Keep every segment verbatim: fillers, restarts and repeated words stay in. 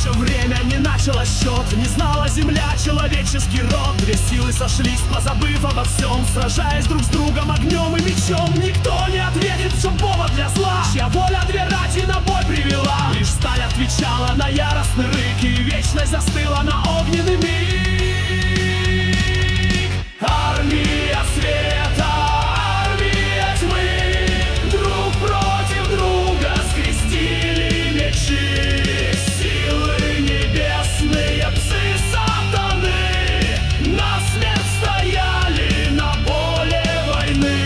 еще время не начало счет, не знала земля человеческий род. Две силы сошлись, позабыв обо всем, сражаясь друг с другом огнем и мечом. Никто не ответит, в чем повод для зла, чья воля две рати на бой привела. Лишь сталь отвечала на яростный рык, и вечность застыла на огненный миг. Армия света, армия тьмы, друг против друга скрестили мечи. Силы небесные, псы сатаны, на смерть стояли на поле войны.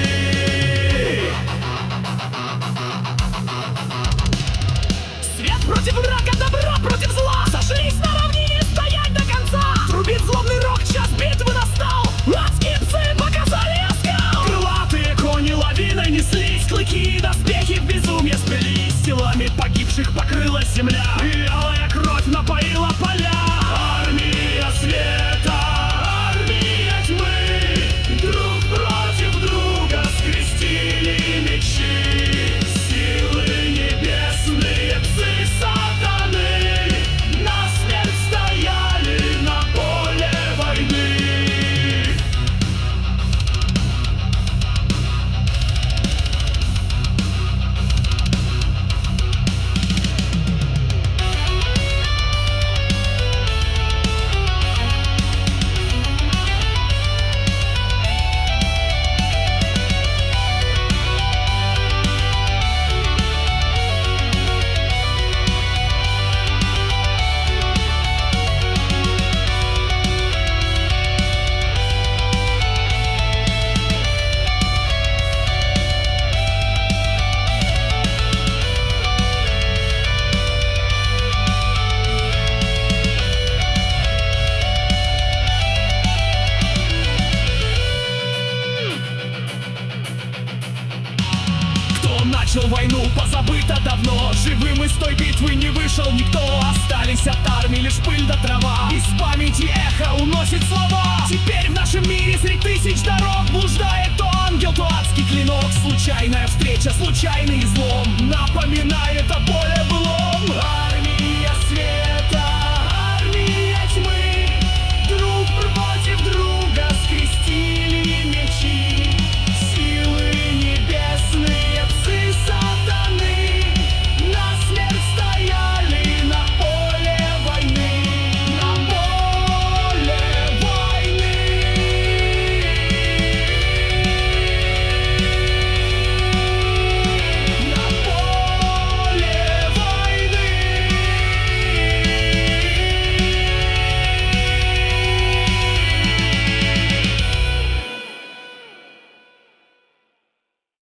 Свет против мрака, добро против зла, сошлись на равнине, стоять до конца. Трубит злобный рог, час битвы настал, адские псы показали оскал. Крылатые кони лавиной неслись, клыки и доспехи в безумье сплелись. Телами погибших покрылась земля, и алая кровь напоила поля. Армия света, армия тьмы, друг против друга скрестили мечи. Силы небесные, псы сатаны, на смерть стояли на поле войны. Начал войну, позабыто давно, живым из той битвы не вышел никто. Остались от армии лишь пыль да трава, из памяти эхо уносит слова. Теперь в нашем мире среди тысяч дорог блуждает то ангел, то адский клинок. Случайная встреча, случайный излом напоминает